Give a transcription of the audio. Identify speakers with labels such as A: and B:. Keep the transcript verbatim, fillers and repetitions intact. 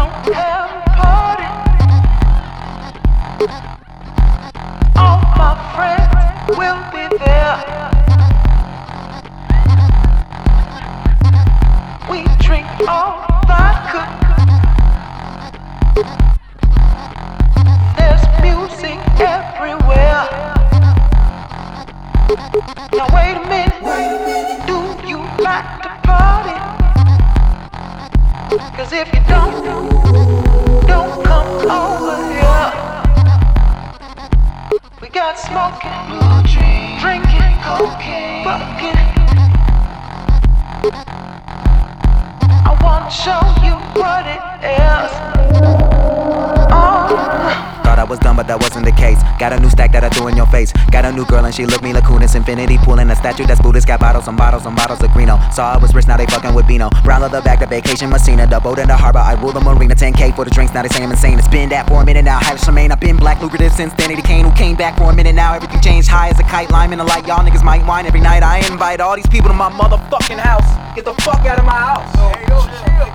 A: gon' have a party. All my friends will be there. We drink all vodka. There's music everywhere. Now wait a minute, do you like to party? Cause if you don't, don't come over here. We got smoking, drinking, cocaine, fucking. I wanna show you what it is. Oh.
B: Thought I was done, but that wasn't the case. Got a new stack that I threw in your face. Got a new girl and she looked me like Kunis. Infinity pool in a statue that's Buddhist. Got bottles and bottles and bottles of Greeno. Saw I was rich, now they fucking with Beano. Brown leather back to vacation Messina. The boat in the harbor, I rule the marina. ten K for the drinks, now they say I'm insane. It's been that for a minute now. Highly Charmaine, I've been black lucrative since Danny the Kane. Who came back for a minute now. Everything changed, high as a kite. Lime in the light, y'all niggas might whine every night. I invite all these people to my motherfucking house. Get the fuck out of my house.
C: Hey, yo, chill.